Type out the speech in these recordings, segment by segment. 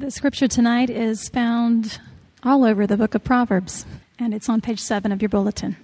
The scripture tonight is found all over the book of Proverbs, and it's on page 7 of your bulletin.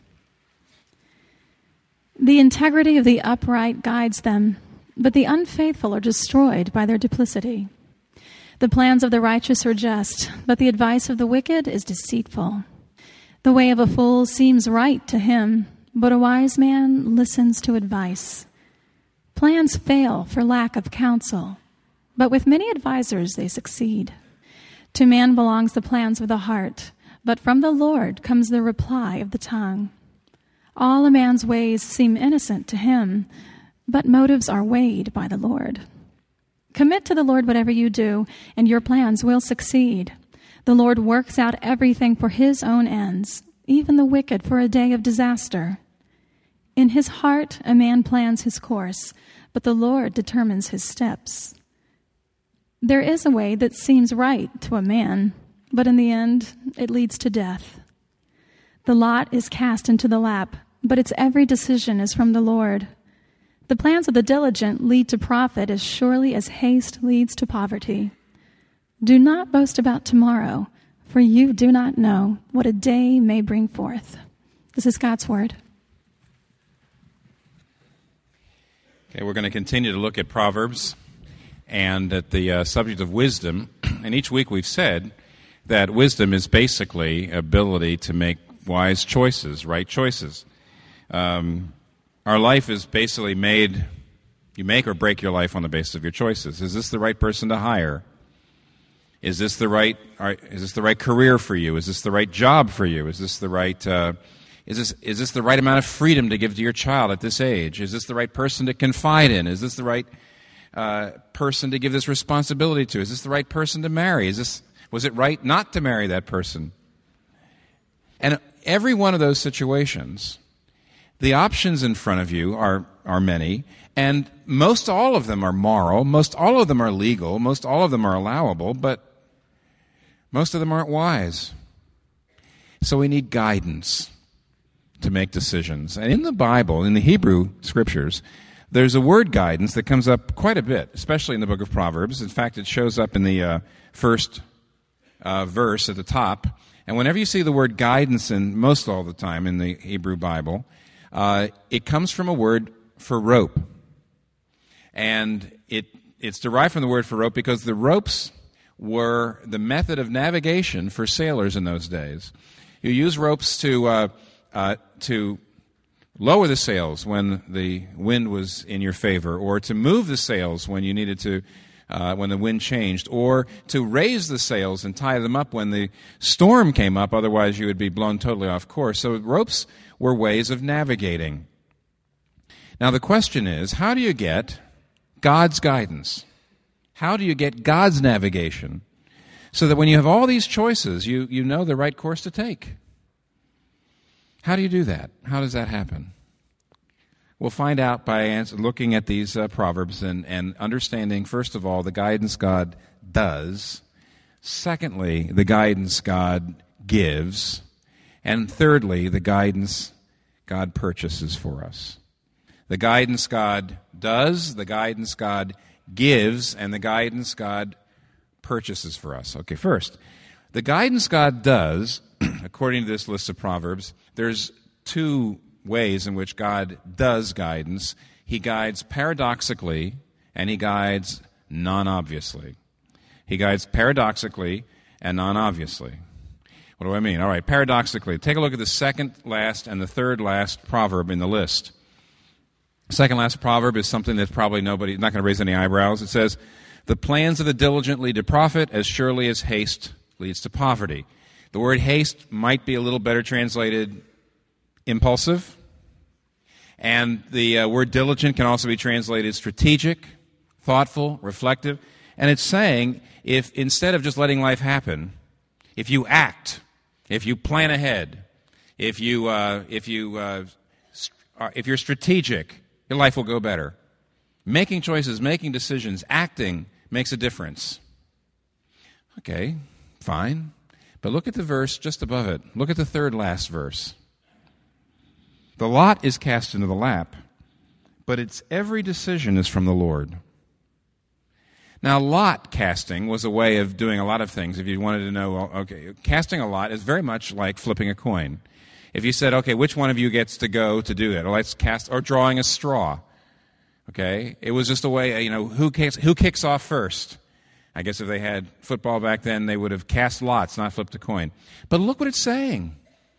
The integrity of the upright guides them, but the unfaithful are destroyed by their duplicity. The plans of the righteous are just, but the advice of the wicked is deceitful. The way of a fool seems right to him, but a wise man listens to advice. Plans fail for lack of counsel, but with many advisers they succeed. To man belongs the plans of the heart, but from the Lord comes the reply of the tongue. All a man's ways seem innocent to him, but motives are weighed by the Lord. Commit to the Lord whatever you do, and your plans will succeed. The Lord works out everything for his own ends, even the wicked for a day of disaster. In his heart a man plans his course, but the Lord determines his steps. There is a way that seems right to a man, but in the end it leads to death. The lot is cast into the lap, but its every decision is from the Lord. The plans of the diligent lead to profit as surely as haste leads to poverty. Do not boast about tomorrow, for you do not know what a day may bring forth. This is God's word. Okay, we're going to continue to look at Proverbs and at the subject of wisdom. And each week we've said that wisdom is basically ability to make wise choices, right choices. Our life is basically made, you make or break your life on the basis of your choices. Is this the right person to hire? Is this the right career for you? Is this the right job for you? Is this the right is this the right amount of freedom to give to your child at this age? Is this the right person to confide in? Is this the right person to give this responsibility to? Is this the right person to marry? Was it right not to marry that person? And every one of those situations, the options in front of you are many, and most all of them are moral, most all of them are legal, most all of them are allowable, but most of them aren't wise. So we need guidance to make decisions. And in the Bible, in the Hebrew Scriptures, there's a word guidance that comes up quite a bit, especially in the book of Proverbs. In fact, it shows up in the first verse at the top. And whenever you see the word guidance, and most all the time in the Hebrew Bible, it comes from a word for rope. And it's derived from the word for rope because the ropes were the method of navigation for sailors in those days. You use ropes to lower the sails when the wind was in your favor, or to move the sails when you needed to, when the wind changed, or to raise the sails and tie them up when the storm came up, otherwise you would be blown totally off course. So ropes were ways of navigating. Now the question is, how do you get God's guidance? How do you get God's navigation so that when you have all these choices, you know the right course to take? How do you do that? How does that happen? We'll find out by looking at these Proverbs and understanding, first of all, the guidance God does. Secondly, the guidance God gives. And thirdly, the guidance God purchases for us. The guidance God does, the guidance God gives, and the guidance God purchases for us. Okay, first, the guidance God does, according to this list of Proverbs, there's two ways in which God does guidance. He guides paradoxically, and he guides non-obviously. He guides paradoxically and non-obviously. What do I mean? All right, paradoxically, take a look at the second last and the third last proverb in the list. Second last proverb is something that's probably not going to raise any eyebrows. It says, "The plans of the diligent lead to profit as surely as haste leads to poverty." The word haste might be a little better translated impulsive. And the word diligent can also be translated strategic, thoughtful, reflective. And it's saying, if instead of just letting life happen, if you act, if you plan ahead, if you're strategic, your life will go better. Making choices, making decisions, acting makes a difference. Okay, fine. But look at the verse just above it. Look at the third last verse. The lot is cast into the lap, but its every decision is from the Lord. Now, lot casting was a way of doing a lot of things. If you wanted to know, well, okay, casting a lot is very much like flipping a coin. If you said, okay, which one of you gets to go to do that? Or let's cast, or drawing a straw. Okay? It was just a way, who kicks off first? I guess if they had football back then, they would have cast lots, not flipped a coin. But look what it's saying.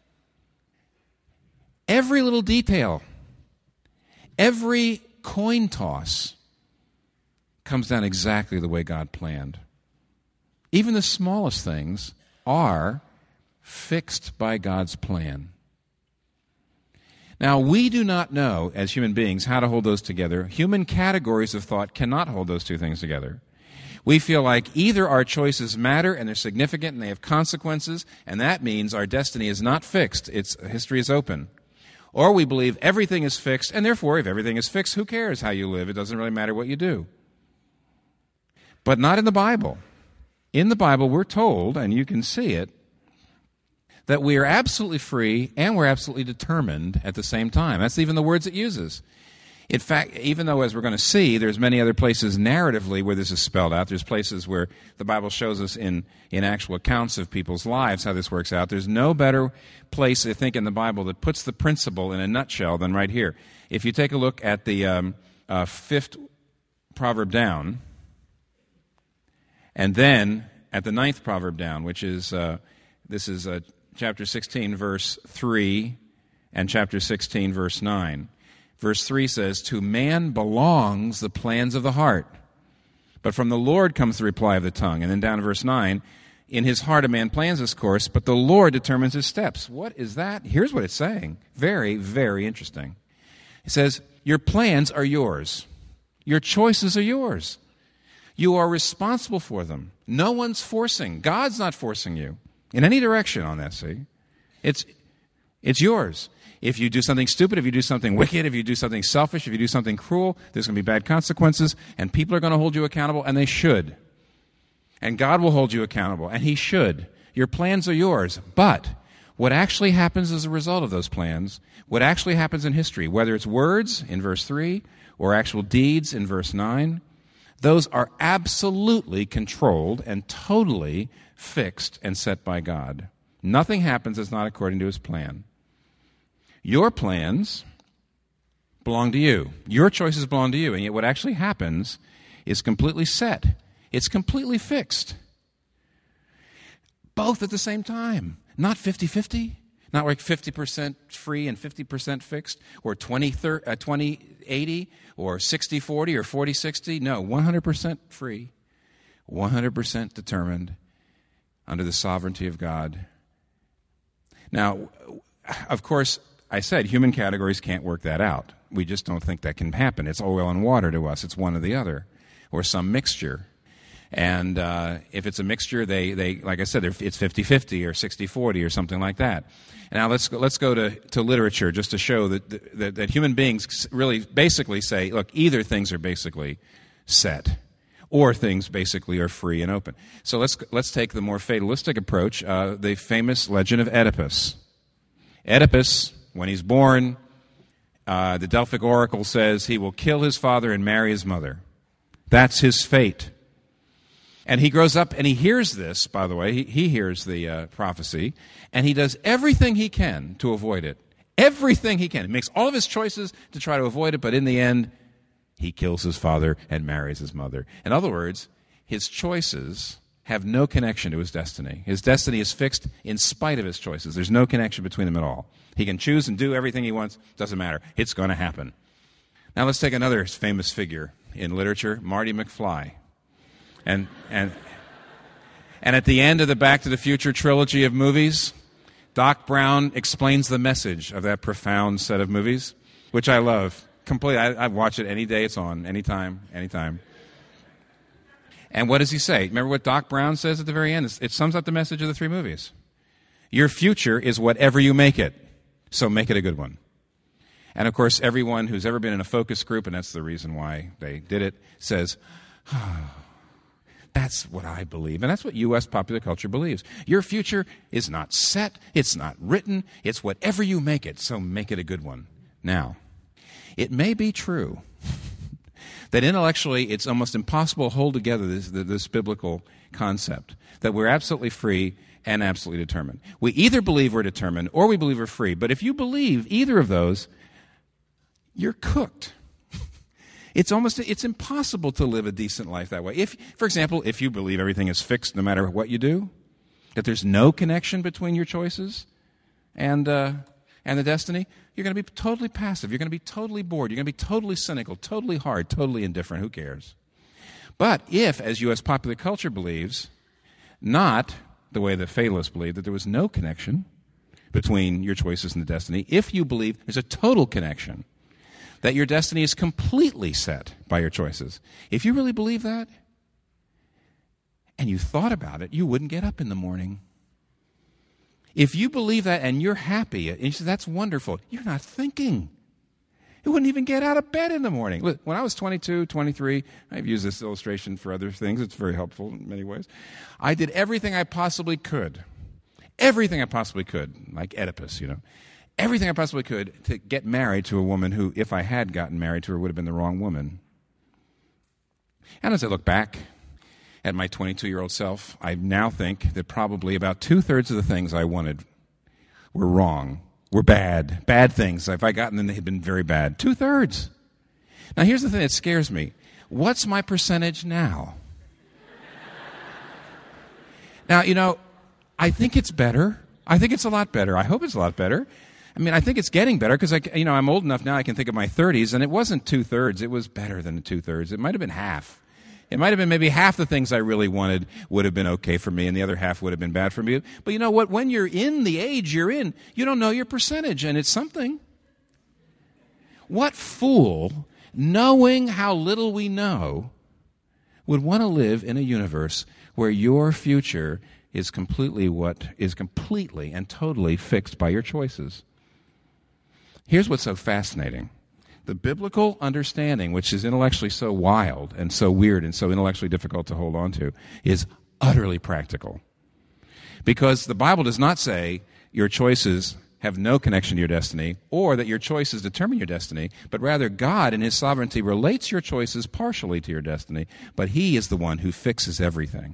Every little detail, every coin toss comes down exactly the way God planned. Even the smallest things are fixed by God's plan. Now, we do not know, as human beings, how to hold those together. Human categories of thought cannot hold those two things together. We feel like either our choices matter and they're significant and they have consequences, and that means our destiny is not fixed. History is open. Or we believe everything is fixed, and therefore, if everything is fixed, who cares how you live? It doesn't really matter what you do. But not in the Bible. In the Bible, we're told, and you can see it, that we are absolutely free and we're absolutely determined at the same time. That's even the words it uses. In fact, even though, as we're going to see, there's many other places narratively where this is spelled out. There's places where the Bible shows us in actual accounts of people's lives how this works out. There's no better place, I think, in the Bible that puts the principle in a nutshell than right here. If you take a look at the fifth proverb down, and then at the ninth proverb down, which is, this is chapter 16, verse 3, and chapter 16, verse 9. Verse 3 says, "To man belongs the plans of the heart, but from the Lord comes the reply of the tongue." And then down to verse 9, "In his heart a man plans his course, but the Lord determines his steps." What is that? Here's what it's saying. Very, very interesting. It says, your plans are yours. Your choices are yours. You are responsible for them. No one's forcing. God's not forcing you in any direction on that, see? It's yours. If you do something stupid, if you do something wicked, if you do something selfish, if you do something cruel, there's going to be bad consequences, and people are going to hold you accountable, and they should. And God will hold you accountable, and He should. Your plans are yours. But what actually happens as a result of those plans, what actually happens in history, whether it's words in verse 3 or actual deeds in verse 9, those are absolutely controlled and totally fixed and set by God. Nothing happens that's not according to His plan. Your plans belong to you. Your choices belong to you. And yet what actually happens is completely set. It's completely fixed. Both at the same time. Not 50-50. Not like 50% free and 50% fixed. Or 20-80 or 60-40 or 40-60. No, 100% free. 100% determined under the sovereignty of God. Now, of course, I said human categories can't work that out. We just don't think that can happen. It's oil and water to us. It's one or the other, or some mixture. And if it's a mixture, they like I said, it's 50-50 or 60-40 or something like that. And now let's go to literature just to show that human beings really basically say, look, either things are basically set, or things basically are free and open. So let's take the more fatalistic approach, the famous legend of Oedipus. Oedipus, when he's born, the Delphic oracle says he will kill his father and marry his mother. That's his fate. And he grows up and he hears this, by the way. He hears the prophecy, and he does everything he can to avoid it. Everything he can. He makes all of his choices to try to avoid it, but in the end, he kills his father and marries his mother. In other words, his choices have no connection to his destiny. His destiny is fixed in spite of his choices. There's no connection between them at all. He can choose and do everything he wants. Doesn't matter. It's going to happen. Now let's take another famous figure in literature, Marty McFly. And at the end of the Back to the Future trilogy of movies, Doc Brown explains the message of that profound set of movies, which I love. Completely. I watch it any day it's on, anytime. And what does he say? Remember what Doc Brown says at the very end? It sums up the message of the three movies. Your future is whatever you make it, so make it a good one. And of course, everyone who's ever been in a focus group, and that's the reason why they did it, says, that's what I believe. And that's what U.S. popular culture believes. Your future is not set, it's not written, it's whatever you make it, so make it a good one. Now, it may be true That intellectually it's almost impossible to hold together this biblical concept, that we're absolutely free and absolutely determined. We either believe we're determined or we believe we're free. But if you believe either of those, you're cooked. It's impossible to live a decent life that way. For example, if you believe everything is fixed no matter what you do, that there's no connection between your choices and the destiny, you're going to be totally passive. You're going to be totally bored. You're going to be totally cynical, totally hard, totally indifferent. Who cares? But if, as U.S. popular culture believes, not the way the fatalists believe, that there was no connection between your choices and the destiny, if you believe there's a total connection, that your destiny is completely set by your choices, if you really believe that, and you thought about it, you wouldn't get up in the morning. If you believe that and you're happy, and you say, that's wonderful, you're not thinking. You wouldn't even get out of bed in the morning. Look, when I was 22, 23, I've used this illustration for other things. It's very helpful in many ways. I did everything I possibly could. Everything I possibly could, like Oedipus, Everything I possibly could to get married to a woman who, if I had gotten married to her, would have been the wrong woman. And as I look back at my 22-year-old self, I now think that probably about 2/3 of the things I wanted were wrong, were bad things. If I gotten them, they had been very bad. 2/3. Now, here's the thing that scares me. What's my percentage now? Now, I think it's better. I think it's a lot better. I hope it's a lot better. I think it's getting better because I'm old enough now I can think of my 30s, and it wasn't 2/3. It was better than 2/3. It might have been half. It might have been maybe half the things I really wanted would have been okay for me, and the other half would have been bad for me. But you know what? When you're in the age you're in, you don't know your percentage, and it's something. What fool, knowing how little we know, would want to live in a universe where your future is completely and totally fixed by your choices? Here's what's so fascinating. The biblical understanding, which is intellectually so wild and so weird and so intellectually difficult to hold on to, is utterly practical. Because the Bible does not say your choices have no connection to your destiny or that your choices determine your destiny, but rather God in His sovereignty relates your choices partially to your destiny, but He is the one who fixes everything.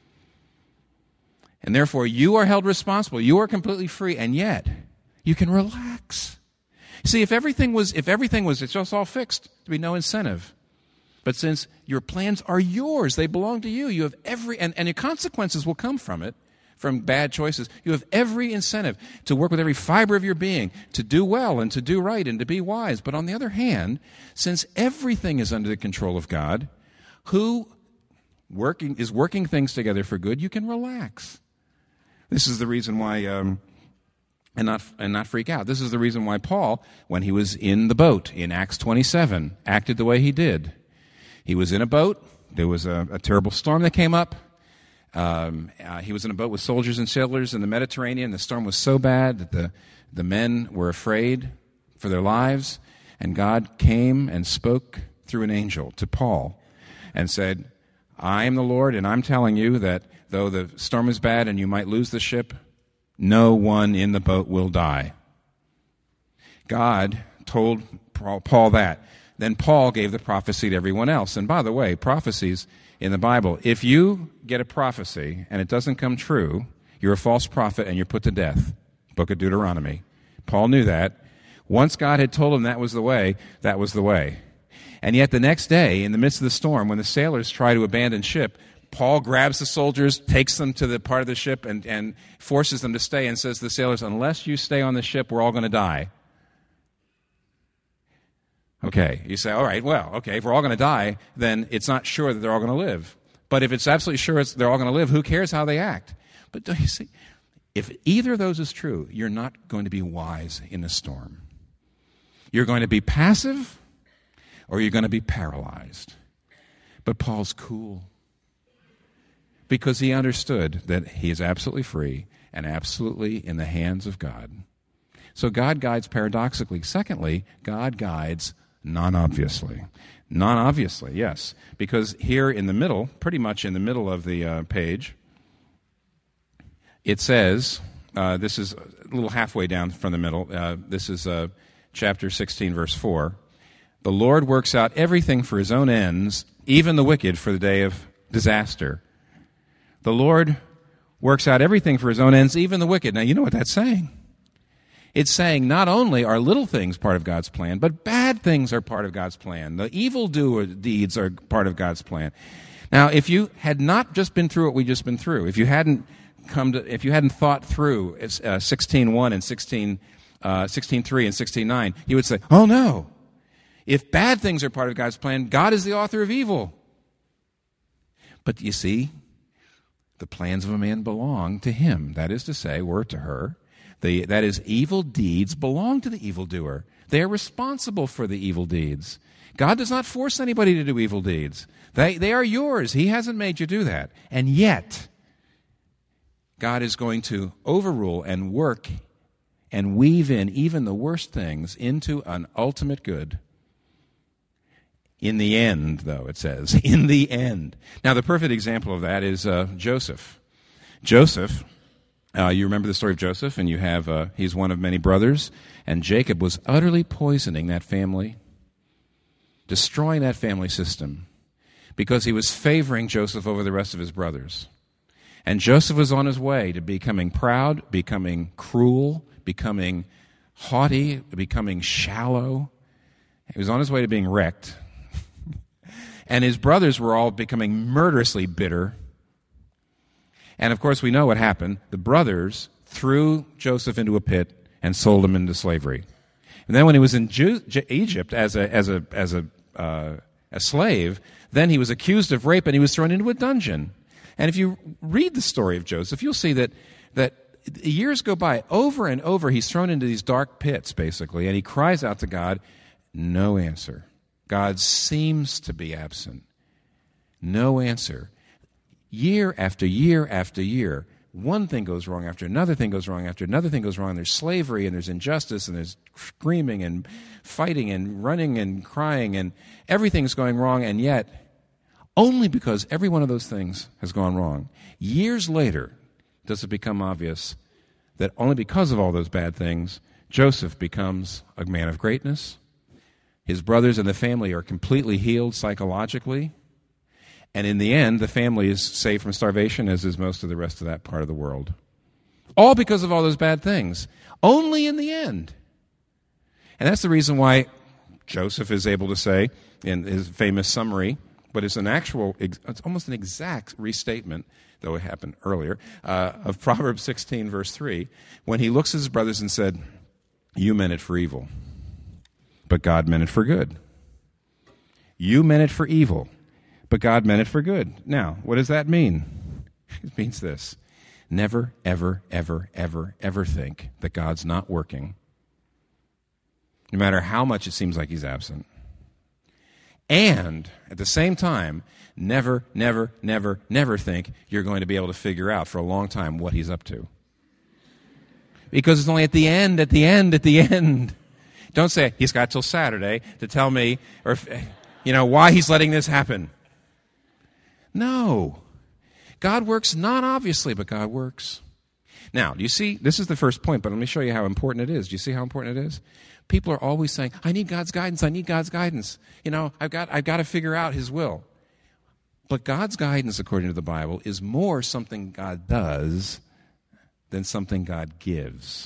And therefore, you are held responsible. You are completely free, and yet you can relax. See, if everything was, it's just all fixed, there'd be no incentive. But since your plans are yours, they belong to you. You have and your consequences will come from it, from bad choices. You have every incentive to work with every fiber of your being, to do well and to do right and to be wise. But on the other hand, since everything is under the control of God, who is working things together for good, you can relax. This is the reason why. And not freak out. This is the reason why Paul, when he was in the boat in Acts 27, acted the way he did. He was in a boat. There was a terrible storm that came up. He was in a boat with soldiers and sailors in the Mediterranean. The storm was so bad that the men were afraid for their lives. And God came and spoke through an angel to Paul and said, I am the Lord, and I'm telling you that though the storm is bad and you might lose the ship, no one in the boat will die. God told Paul that. Then Paul gave the prophecy to everyone else. And by the way, prophecies in the Bible, if you get a prophecy and it doesn't come true, you're a false prophet and you're put to death. Book of Deuteronomy. Paul knew that. Once God had told him that was the way, that was the way. And yet the next day, in the midst of the storm, when the sailors try to abandon ship, Paul grabs the soldiers, takes them to the part of the ship, and forces them to stay and says to the sailors, unless you stay on the ship, we're all going to die. Okay, you say, all right, well, okay, if we're all going to die, then it's not sure that they're all going to live. But if it's absolutely sure they're all going to live, who cares how they act? But don't you see, if either of those is true, you're not going to be wise in a storm. You're going to be passive or you're going to be paralyzed. But Paul's cool. Because he understood that he is absolutely free and absolutely in the hands of God. So God guides paradoxically. Secondly, God guides non-obviously. Non-obviously, yes. Because here in the middle, pretty much in the middle of the page, it says, this is a little halfway down from the middle, this is chapter 16, verse 4. The Lord works out everything for his own ends, even the wicked for the day of disaster. The Lord works out everything for his own ends, even the wicked. Now, you know what that's saying. It's saying not only are little things part of God's plan, but bad things are part of God's plan. The evildoer deeds are part of God's plan. Now, if you had not just been through what we just been through, if you hadn't thought through 16:1 and 16:3 and 16:9, you would say, "Oh no! If bad things are part of God's plan, God is the author of evil." But you see, the plans of a man belong to him. That is to say, or to her. That is, evil deeds belong to the evildoer. They are responsible for the evil deeds. God does not force anybody to do evil deeds. They are yours. He hasn't made you do that. And yet, God is going to overrule and work and weave in even the worst things into an ultimate good. In the end, though, it says, in the end. Now, the perfect example of that is Joseph. Joseph, you remember the story of Joseph, and you have, he's one of many brothers, and Jacob was utterly poisoning that family, destroying that family system, because he was favoring Joseph over the rest of his brothers. And Joseph was on his way to becoming proud, becoming cruel, becoming haughty, becoming shallow. He was on his way to being wrecked. And his brothers were all becoming murderously bitter. And of course, we know what happened. The brothers threw Joseph into a pit and sold him into slavery. And then when he was in Egypt as a slave, then he was accused of rape and he was thrown into a dungeon. And if you read the story of Joseph, you'll see that years go by. Over and over, he's thrown into these dark pits, basically, and he cries out to God. No answer. God seems to be absent. No answer. Year after year after year, one thing goes wrong after another thing goes wrong after another thing goes wrong. There's slavery and there's injustice and there's screaming and fighting and running and crying and everything's going wrong, and yet only because every one of those things has gone wrong, years later does it become obvious that only because of all those bad things, Joseph becomes a man of greatness. His brothers and the family are completely healed psychologically. And in the end, the family is saved from starvation, as is most of the rest of that part of the world. All because of all those bad things. Only in the end. And that's the reason why Joseph is able to say in his famous summary, but it's it's almost an exact restatement, though it happened earlier, of Proverbs 16, verse 3, when he looks at his brothers and said, "You meant it for evil, but God meant it for good. You meant it for evil, but God meant it for good." Now, what does that mean? It means this. Never, ever, ever, ever, ever think that God's not working, no matter how much it seems like he's absent. And at the same time, never, never, never, never think you're going to be able to figure out for a long time what he's up to. Because it's only at the end. Don't say, he's got till Saturday to tell me, or why he's letting this happen. No. God works not obviously, but God works. Now, do you see, this is the first point, but let me show you how important it is. Do you see how important it is? People are always saying, I need God's guidance, I need God's guidance. I've got to figure out his will. But God's guidance, according to the Bible, is more something God does than something God gives.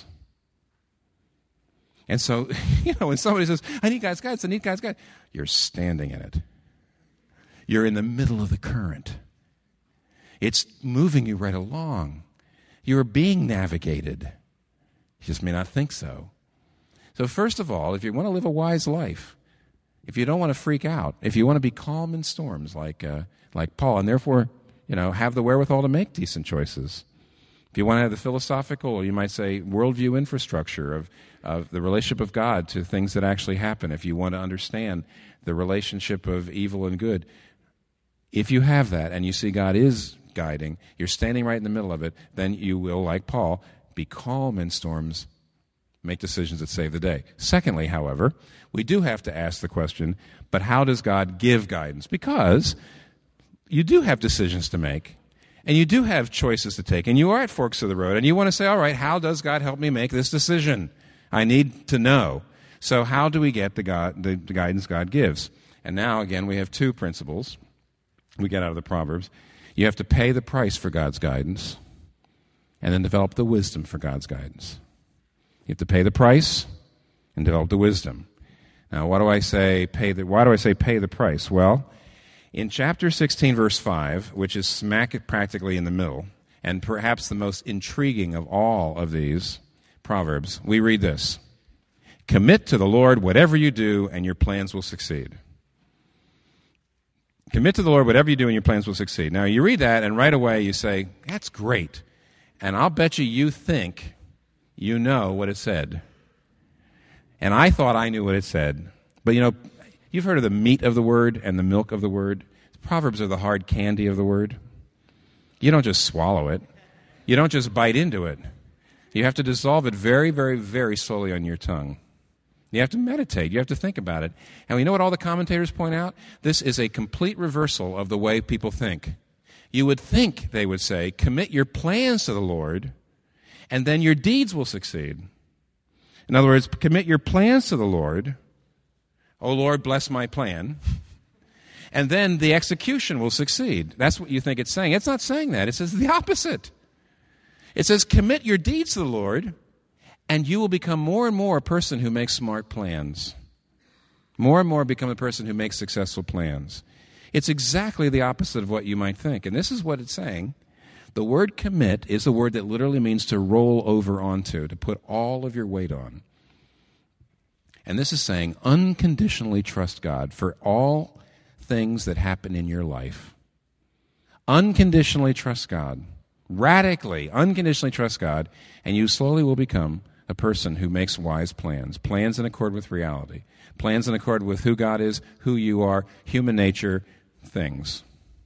And so, when somebody says, I need God's guidance, you're standing in it. You're in the middle of the current. It's moving you right along. You're being navigated. You just may not think so. So first of all, if you want to live a wise life, if you don't want to freak out, if you want to be calm in storms like Paul, and therefore, have the wherewithal to make decent choices, if you want to have the philosophical, or you might say worldview infrastructure of the relationship of God to things that actually happen, if you want to understand the relationship of evil and good, if you have that and you see God is guiding, you're standing right in the middle of it, then you will, like Paul, be calm in storms, make decisions that save the day. Secondly, however, we do have to ask the question, but how does God give guidance? Because you do have decisions to make, and you do have choices to take, and you are at forks of the road, and you want to say, all right, how does God help me make this decision? I need to know. So how do we get the guidance God gives? And now, again, we have two principles we get out of the Proverbs. You have to pay the price for God's guidance, and then develop the wisdom for God's guidance. You have to pay the price and develop the wisdom. Now, why do I say pay the price? Well, in chapter 16, verse 5, which is smack practically in the middle, and perhaps the most intriguing of all of these Proverbs, we read this: commit to the Lord whatever you do, and your plans will succeed. Commit to the Lord whatever you do, and your plans will succeed. Now, you read that, and right away you say, that's great. And I'll bet you think you know what it said. And I thought I knew what it said. But you've heard of the meat of the word and the milk of the word. Proverbs are the hard candy of the word. You don't just swallow it. You don't just bite into it. You have to dissolve it very, very, very slowly on your tongue. You have to meditate. You have to think about it. And you know what all the commentators point out? This is a complete reversal of the way people think. You would think, they would say, commit your plans to the Lord, and then your deeds will succeed. In other words, commit your plans to the Lord. Oh, Lord, bless my plan. And then the execution will succeed. That's what you think it's saying. It's not saying that. It says the opposite. It says commit your deeds to the Lord, and you will become more and more a person who makes smart plans. More and more become a person who makes successful plans. It's exactly the opposite of what you might think. And this is what it's saying. The word commit is a word that literally means to roll over onto, to put all of your weight on. And this is saying unconditionally trust God for all things that happen in your life. Unconditionally trust God. Radically, unconditionally trust God, and you slowly will become a person who makes wise plans. Plans in accord with reality. Plans in accord with who God is, who you are, human nature, things.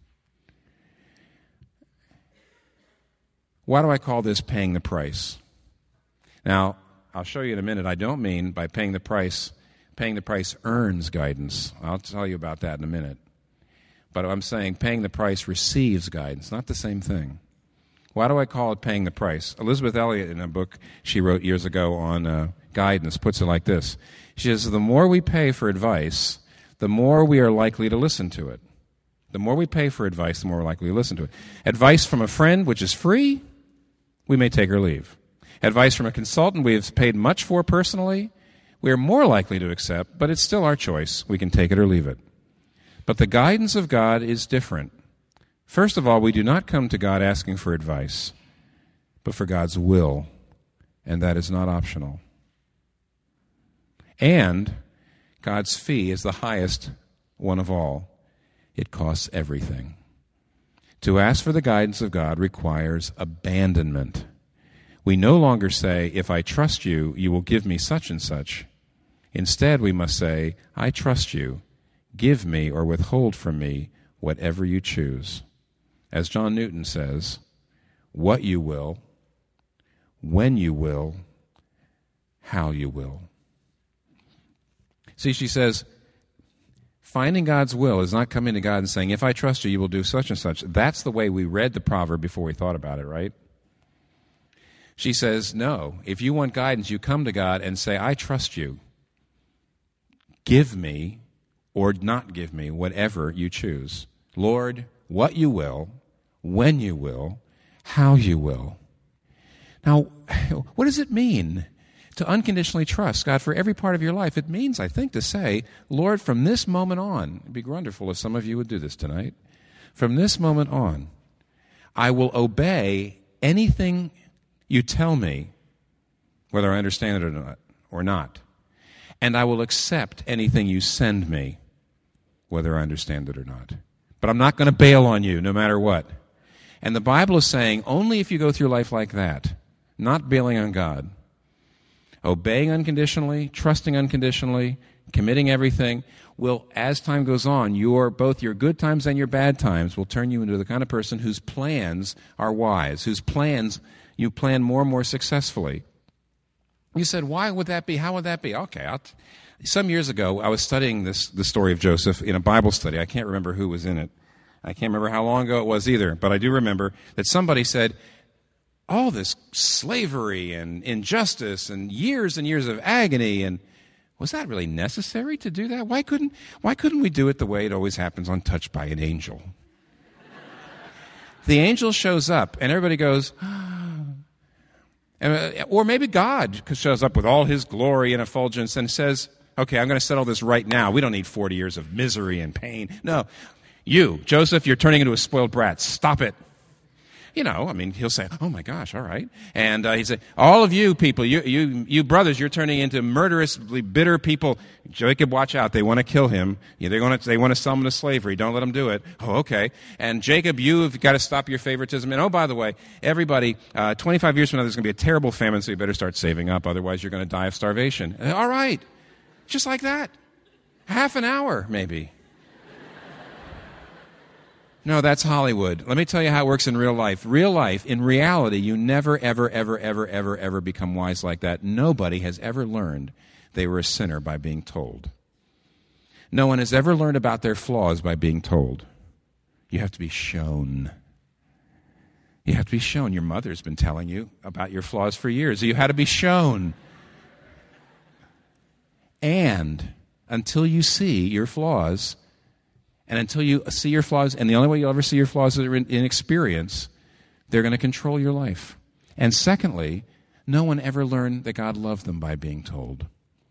Why do I call this paying the price? Now, I'll show you in a minute. I don't mean by paying the price earns guidance. I'll tell you about that in a minute. But I'm saying paying the price receives guidance, not the same thing. Why do I call it paying the price? Elizabeth Elliot, in a book she wrote years ago on guidance, puts it like this. She says, the more we pay for advice, the more we are likely to listen to it. The more we pay for advice, the more we're likely to listen to it. Advice from a friend, which is free, we may take or leave. Advice from a consultant we have paid much for personally, we are more likely to accept, but it's still our choice. We can take it or leave it. But the guidance of God is different. First of all, we do not come to God asking for advice, but for God's will, and that is not optional. And God's fee is the highest one of all. It costs everything. To ask for the guidance of God requires abandonment. We no longer say, if I trust you, you will give me such and such. Instead, we must say, I trust you. Give me or withhold from me whatever you choose. As John Newton says, what you will, when you will, how you will. See, she says, finding God's will is not coming to God and saying, if I trust you, you will do such and such. That's the way we read the proverb before we thought about it, right? She says, no, if you want guidance, you come to God and say, I trust you. Give me or not give me whatever you choose. Lord, what you will, when you will, how you will. Now, what does it mean to unconditionally trust God for every part of your life? It means, I think, to say, Lord, from this moment on, it'd be wonderful if some of you would do this tonight. From this moment on, I will obey anything you tell me, whether I understand it or not. And I will accept anything you send me, whether I understand it or not. But I'm not going to bail on you no matter what. And the Bible is saying only if you go through life like that, not bailing on God, obeying unconditionally, trusting unconditionally, committing everything, will, as time goes on, both your good times and your bad times will turn you into the kind of person whose plans are wise, whose plans you plan more and more successfully. You said, why would that be? How would that be? Okay, some years ago, I was studying the story of Joseph in a Bible study. I can't remember who was in it. I can't remember how long ago it was either, but I do remember that somebody said, all this slavery and injustice and years of agony, and Was that really necessary to do that? Why couldn't we do it the way it always happens on Touched by an Angel? The angel shows up, and everybody goes, or maybe God shows up with all his glory and effulgence and says, okay, I'm going to settle this right now. We don't need 40 years of misery and pain. No, you, Joseph, you're turning into a spoiled brat. Stop it. He'll say, oh my gosh, all right. And he'd say, all of you people, you brothers, you're turning into murderously bitter people. Jacob, watch out. They want to kill him. They want to sell him to slavery. Don't let them do it. Oh, okay. And Jacob, you've got to stop your favoritism. And oh, by the way, everybody, 25 years from now, there's going to be a terrible famine, so you better start saving up. Otherwise, you're going to die of starvation. All right. Just like that. Half an hour, maybe. No, that's Hollywood. Let me tell you how it works in real life. Real life, in reality, you never, ever, ever, ever, ever, ever become wise like that. Nobody has ever learned they were a sinner by being told. No one has ever learned about their flaws by being told. You have to be shown. You have to be shown. Your mother's been telling you about your flaws for years. You had to be shown. And until you see your flaws, and until you see your flaws, and the only way you'll ever see your flaws is in experience, they're going to control your life. And secondly, no one ever learned that God loved them by being told.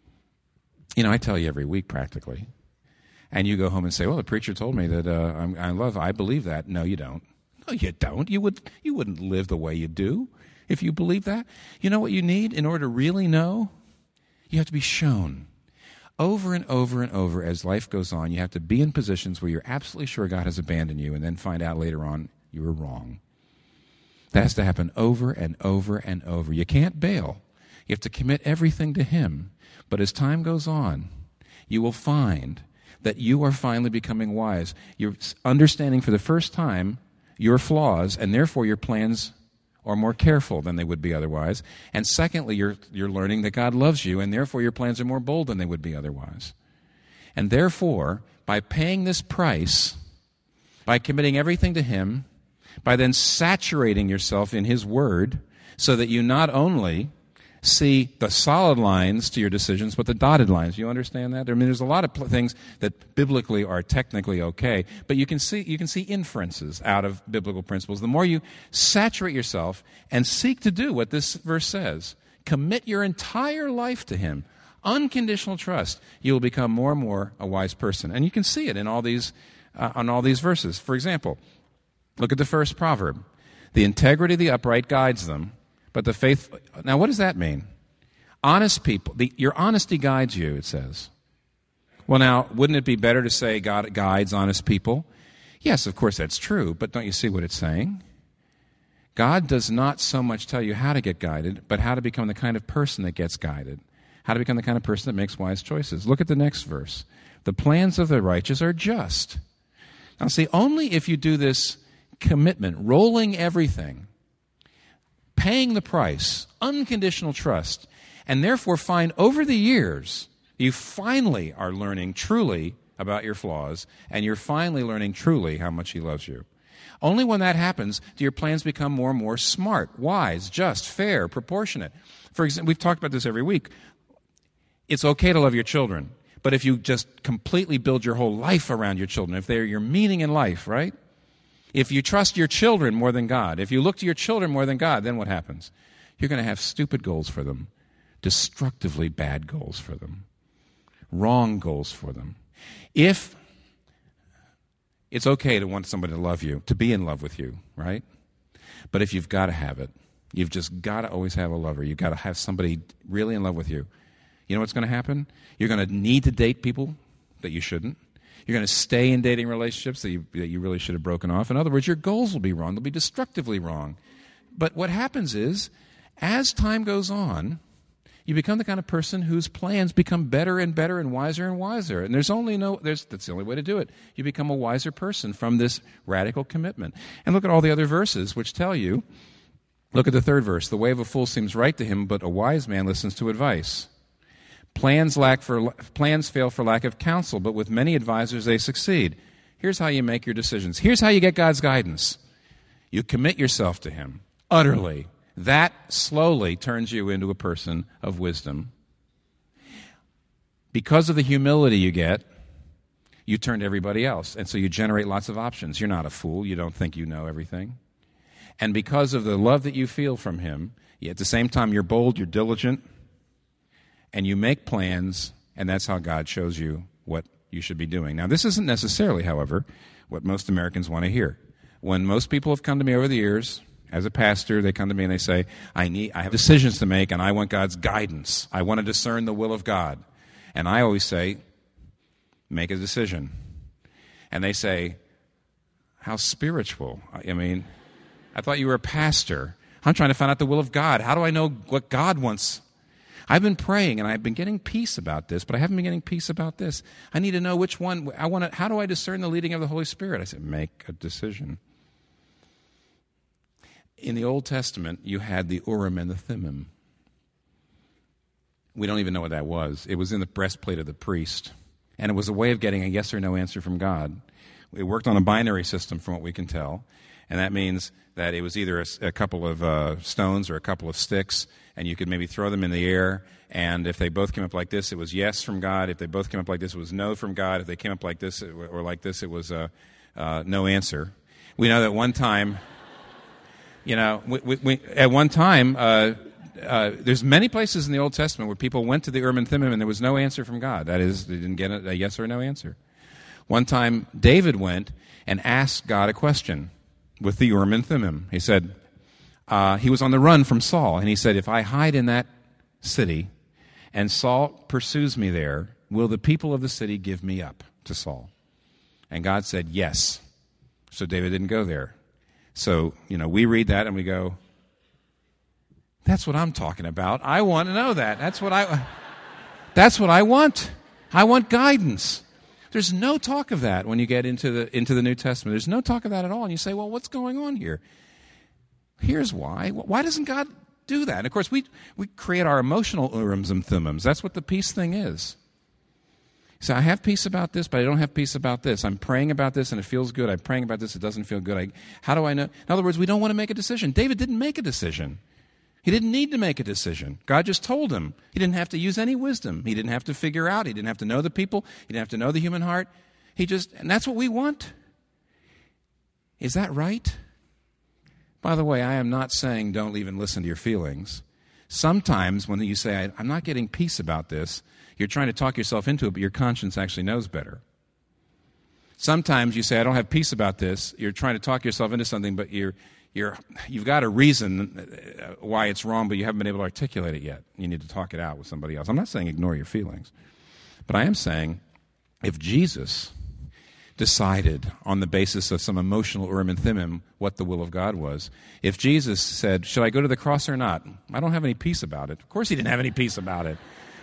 I tell you every week practically. And you go home and say, well, the preacher told me that I believe that. No, you don't. No, you don't. You wouldn't live the way you do if you believe that. You know what you need in order to really know? You have to be shown. Over and over and over as life goes on, you have to be in positions where you're absolutely sure God has abandoned you and then find out later on you were wrong. That has to happen over and over and over. You can't bail. You have to commit everything to Him. But as time goes on, you will find that you are finally becoming wise. You're understanding for the first time your flaws, and therefore your plans are more careful than they would be otherwise. And secondly, you're learning that God loves you, and therefore your plans are more bold than they would be otherwise. And therefore, by paying this price, by committing everything to Him, by then saturating yourself in His Word, so that you not only see the solid lines to your decisions, but the dotted lines. You understand that? There's a lot of things that biblically are technically okay, but you can see inferences out of biblical principles. The more you saturate yourself and seek to do what this verse says, commit your entire life to Him, unconditional trust, you will become more and more a wise person. And you can see it in all these verses. For example, look at the first proverb. The integrity of the upright guides them, but the faith... Now, what does that mean? Honest people, your honesty guides you, it says. Well, now, wouldn't it be better to say God guides honest people? Yes, of course, that's true, but don't you see what it's saying? God does not so much tell you how to get guided, but how to become the kind of person that gets guided, how to become the kind of person that makes wise choices. Look at the next verse. The plans of the righteous are just. Now, see, only if you do this commitment, rolling everything, paying the price, unconditional trust, and therefore find over the years you finally are learning truly about your flaws, and you're finally learning truly how much He loves you. Only when that happens do your plans become more and more smart, wise, just, fair, proportionate. For example, we've talked about this every week. It's okay to love your children, but if you just completely build your whole life around your children, if they're your meaning in life, right? If you trust your children more than God, if you look to your children more than God, then what happens? You're going to have stupid goals for them, destructively bad goals for them, wrong goals for them. If it's okay to want somebody to love you, to be in love with you, right? But if you've got to have it, you've just got to always have a lover. You've got to have somebody really in love with you. You know what's going to happen? You're going to need to date people that you shouldn't. You're going to stay in dating relationships that you really should have broken off. In other words, your goals will be wrong. They'll be destructively wrong. But what happens is, as time goes on, you become the kind of person whose plans become better and better and wiser. And that's the only way to do it. You become a wiser person from this radical commitment. And look at all the other verses which tell you, look at the third verse. The way of a fool seems right to him, but a wise man listens to advice. Plans fail for lack of counsel, but with many advisors they succeed. Here's how you make your decisions. Here's how you get God's guidance. You commit yourself to Him utterly. That slowly turns you into a person of wisdom. Because of the humility you get, you turn to everybody else. And so you generate lots of options. You're not a fool. You don't think you know everything. And because of the love that you feel from him, at the same time you're bold, you're diligent, and you make plans, and that's how God shows you what you should be doing. Now, this isn't necessarily, however, what most Americans want to hear. When most people have come to me over the years, as a pastor, they come to me and they say, I have decisions to make, and I want God's guidance. I want to discern the will of God. And I always say, make a decision. And they say, how spiritual. I mean, I thought you were a pastor. I'm trying to find out the will of God. How do I know what God wants? I've been praying, and I've been getting peace about this, but I haven't been getting peace about this. I need to know which one. How do I discern the leading of the Holy Spirit? I said, make a decision. In the Old Testament, you had the Urim and the Thummim. We don't even know what that was. It was in the breastplate of the priest, and it was a way of getting a yes or no answer from God. It worked on a binary system, from what we can tell, and that means that it was either a couple of stones or a couple of sticks, and you could maybe throw them in the air, and if they both came up like this, it was yes from God. If they both came up like this, it was no from God. If they came up like this or like this, it was no answer. We know that one time, at one time, there's many places in the Old Testament where people went to the Urim and Thummim and there was no answer from God. That is, they didn't get a yes or no answer. One time, David went and asked God a question with the Urim and Thummim. He said, he was on the run from Saul, and he said, if I hide in that city and Saul pursues me there, will the people of the city give me up to Saul? And God said, yes. So David didn't go there. So, we read that and we go, that's what I'm talking about. I want to know that. That's what I want. I want guidance. There's no talk of that when you get into the New Testament. There's no talk of that at all. And you say, well, what's going on here? Here's why. Why doesn't God do that? And of course, we create our emotional Urims and Thummims. That's what the peace thing is. So I have peace about this, but I don't have peace about this. I'm praying about this, and it feels good. I'm praying about this, it doesn't feel good. How do I know? In other words, we don't want to make a decision. David didn't make a decision. He didn't need to make a decision. God just told him. He didn't have to use any wisdom. He didn't have to figure out. He didn't have to know the people. He didn't have to know the human heart. And that's what we want. Is that right? By the way, I am not saying don't even listen to your feelings. Sometimes when you say, I'm not getting peace about this, you're trying to talk yourself into it, but your conscience actually knows better. Sometimes you say, I don't have peace about this. You're trying to talk yourself into something, but you've got a reason why it's wrong, but you haven't been able to articulate it yet. You need to talk it out with somebody else. I'm not saying ignore your feelings, but I am saying if Jesus decided on the basis of some emotional Urim and Thummim what the will of God was, if Jesus said, should I go to the cross or not? I don't have any peace about it. Of course he didn't have any peace about it.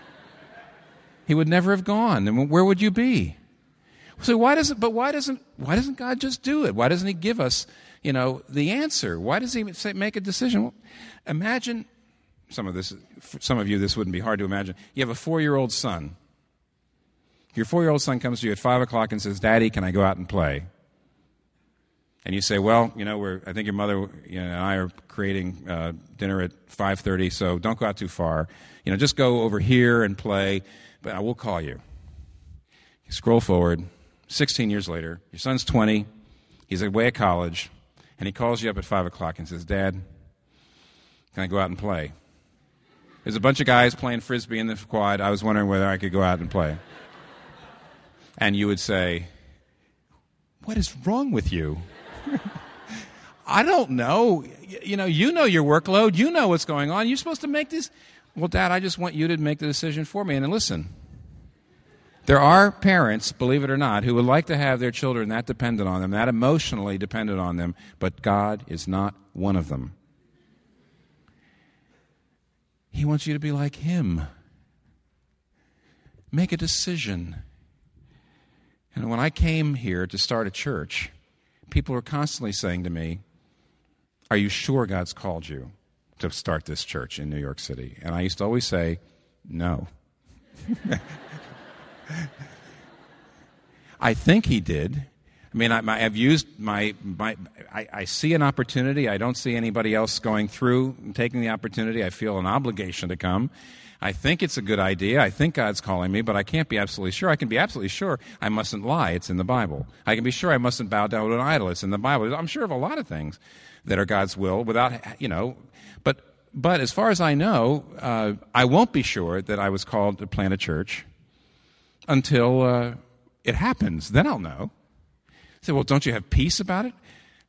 He would never have gone. And where would you be? So why doesn't God just do it? Why doesn't he give us, the answer? Why does he make a decision? Well, imagine some of you, this wouldn't be hard to imagine. You have a 4-year-old son. Your 4-year-old son comes to you at 5 o'clock and says, Daddy, can I go out and play? And you say, well, I think your mother and I are creating dinner at 5:30, so don't go out too far. Just go over here and play, but I will call you. You scroll forward, 16 years later, your son's 20, he's away at college, and he calls you up at 5 o'clock and says, Dad, can I go out and play? There's a bunch of guys playing Frisbee in the quad. I was wondering whether I could go out and play. And you would say, what is wrong with you? I don't know. You know your workload. You know what's going on. You're supposed to make this. Well, Dad, I just want you to make the decision for me. And listen, there are parents, believe it or not, who would like to have their children that dependent on them, that emotionally dependent on them, but God is not one of them. He wants you to be like Him. Make a decision. And when I came here to start a church, people were constantly saying to me, are you sure God's called you to start this church in New York City? And I used to always say, no. I think He did. I mean, I've used I see an opportunity. I don't see anybody else going through and taking the opportunity. I feel an obligation to come. I think it's a good idea. I think God's calling me, but I can't be absolutely sure. I can be absolutely sure I mustn't lie. It's in the Bible. I can be sure I mustn't bow down to an idol. It's in the Bible. I'm sure of a lot of things that are God's will without, but as far as I know, I won't be sure that I was called to plant a church until it happens. Then I'll know. Say, well, don't you have peace about it?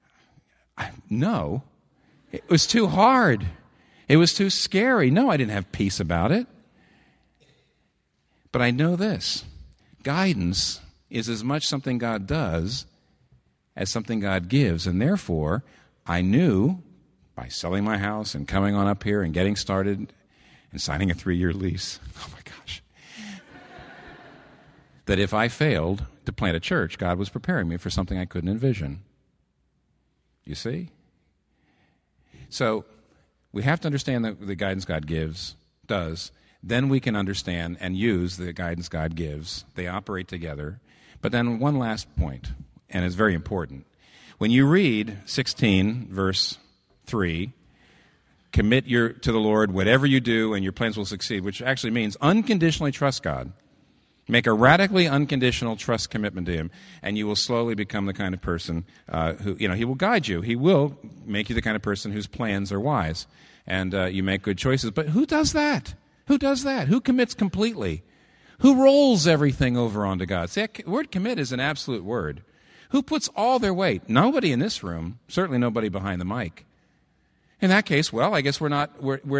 No. It was too hard. It was too scary. No, I didn't have peace about it. But I know this. Guidance is as much something God does as something God gives. And therefore, I knew by selling my house and coming on up here and getting started and signing a 3-year lease, oh my gosh, that if I failed to plant a church, God was preparing me for something I couldn't envision. You see? So we have to understand the guidance God does. Then we can understand and use the guidance God gives. They operate together. But then one last point, and it's very important. When you read 16, verse 3, commit to the Lord whatever you do and your plans will succeed, which actually means unconditionally trust God. Make a radically unconditional trust commitment to Him, and you will slowly become the kind of person who, He will guide you. He will make you the kind of person whose plans are wise, and you make good choices. But who does that? Who does that? Who commits completely? Who rolls everything over onto God? See, that word commit is an absolute word. Who puts all their weight? Nobody in this room, certainly nobody behind the mic. In that case, well, I guess we're not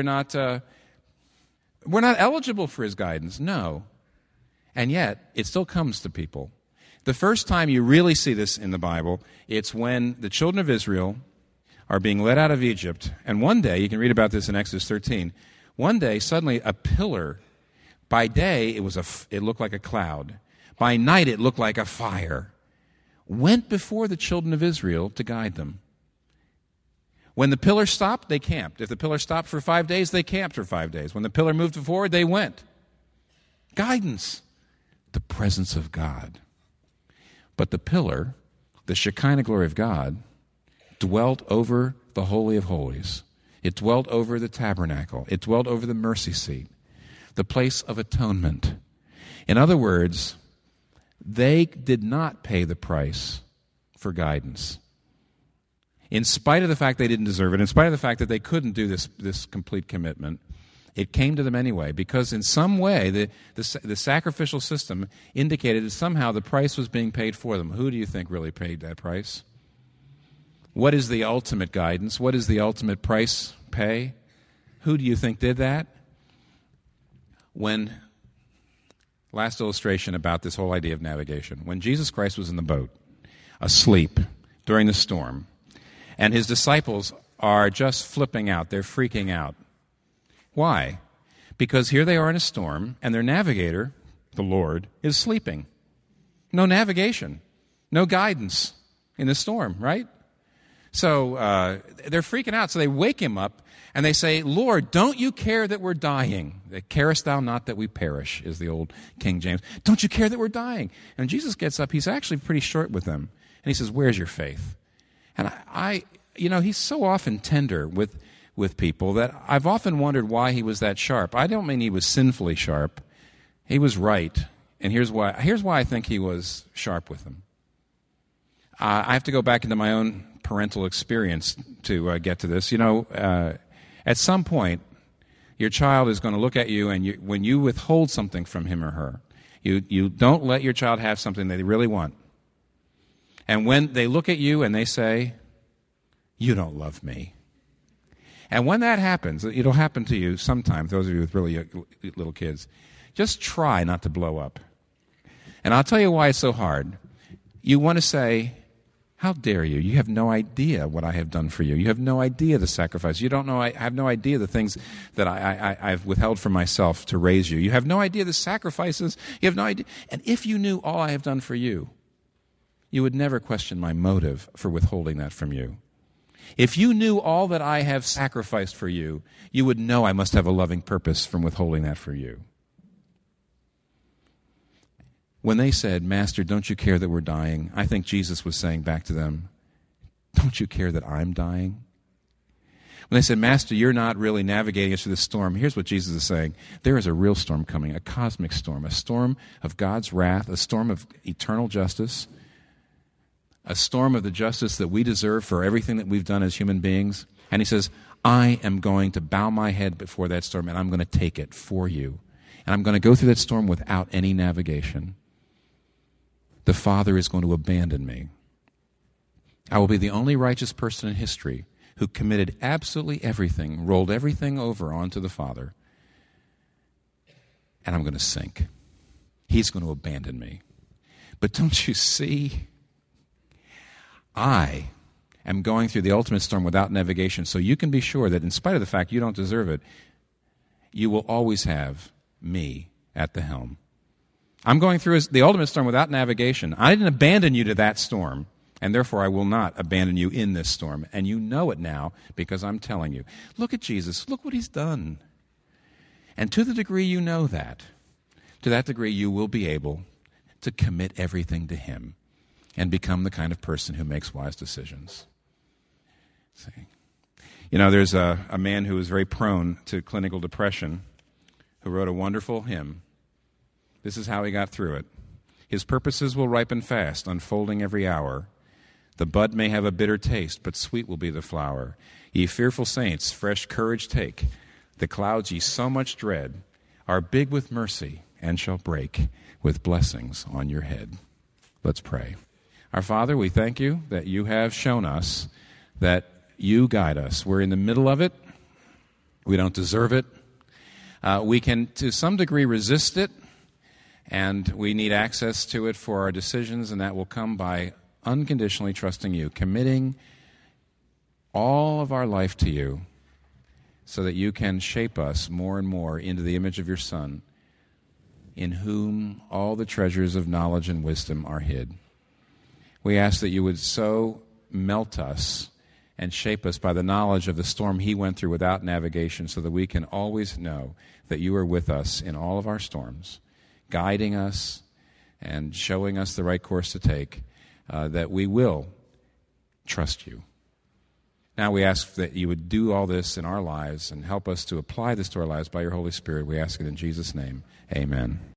eligible for His guidance. No. And yet, it still comes to people. The first time you really see this in the Bible, it's when the children of Israel are being led out of Egypt. And one day, you can read about this in Exodus 13, one day, suddenly a pillar, by day it looked like a cloud. By night it looked like a fire, went before the children of Israel to guide them. When the pillar stopped, they camped. If the pillar stopped for 5 days, they camped for 5 days. When the pillar moved forward, they went. Guidance. The presence of God. But the pillar, the Shekinah glory of God, dwelt over the Holy of Holies. It dwelt over the tabernacle. It dwelt over the mercy seat, the place of atonement. In other words, they did not pay the price for guidance. In spite of the fact they didn't deserve it, in spite of the fact that they couldn't do this complete commitment, it came to them anyway, because in some way the sacrificial system indicated that somehow the price was being paid for them. Who do you think really paid that price? What is the ultimate guidance? What is the ultimate price pay? Who do you think did that? Last illustration about this whole idea of navigation. When Jesus Christ was in the boat, asleep during the storm, and His disciples are just flipping out, they're freaking out. Why? Because here they are in a storm, and their navigator, the Lord, is sleeping. No navigation, no guidance in the storm, right? So they're freaking out. So they wake Him up, and they say, Lord, don't you care that we're dying? Carest thou not that we perish, is the old King James. Don't you care that we're dying? And Jesus gets up. He's actually pretty short with them. And He says, where's your faith? And He's so often tender with people that I've often wondered why He was that sharp. I don't mean He was sinfully sharp. He was right. And here's why I think He was sharp with them. I have to go back into my own parental experience to get to this. At some point, your child is going to look at you, and when you withhold something from him or her, you don't let your child have something they really want. And when they look at you and they say, you don't love me. And when that happens, it'll happen to you sometimes, those of you with really little kids, just try not to blow up. And I'll tell you why it's so hard. You want to say, how dare you? You have no idea what I have done for you. You have no idea the sacrifice. You don't know. I have no idea the things that I've withheld from myself to raise you. You have no idea the sacrifices. You have no idea. And if you knew all I have done for you, you would never question my motive for withholding that from you. If you knew all that I have sacrificed for you, you would know I must have a loving purpose from withholding that for you. When they said, Master, don't you care that we're dying? I think Jesus was saying back to them, don't you care that I'm dying? When they said, Master, you're not really navigating us through the storm, here's what Jesus is saying. There is a real storm coming, a cosmic storm, a storm of God's wrath, a storm of eternal justice, a storm of the justice that we deserve for everything that we've done as human beings. And he says, I am going to bow my head before that storm, and I'm going to take it for you. And I'm going to go through that storm without any navigation. The Father is going to abandon me. I will be the only righteous person in history who committed absolutely everything, rolled everything over onto the Father, and I'm going to sink. He's going to abandon me. But don't you see? I am going through the ultimate storm without navigation, so you can be sure that in spite of the fact you don't deserve it, you will always have me at the helm. I'm going through the ultimate storm without navigation. I didn't abandon you to that storm, and therefore I will not abandon you in this storm. And you know it now because I'm telling you. Look at Jesus. Look what he's done. And to the degree you know that, to that degree you will be able to commit everything to him and become the kind of person who makes wise decisions. See? You know, there's a man who is very prone to clinical depression who wrote a wonderful hymn. This is how he got through it. His purposes will ripen fast, unfolding every hour. The bud may have a bitter taste, but sweet will be the flower. Ye fearful saints, fresh courage take. The clouds ye so much dread are big with mercy and shall break with blessings on your head. Let's pray. Our Father, we thank you that you have shown us that you guide us. We're in the middle of it. We don't deserve it. We can, to some degree, resist it, and we need access to it for our decisions, and that will come by unconditionally trusting you, committing all of our life to you so that you can shape us more and more into the image of your Son, in whom all the treasures of knowledge and wisdom are hid. We ask that you would so melt us and shape us by the knowledge of the storm he went through without navigation so that we can always know that you are with us in all of our storms, guiding us and showing us the right course to take, that we will trust you. Now we ask that you would do all this in our lives and help us to apply this to our lives by your Holy Spirit. We ask it in Jesus' name. Amen.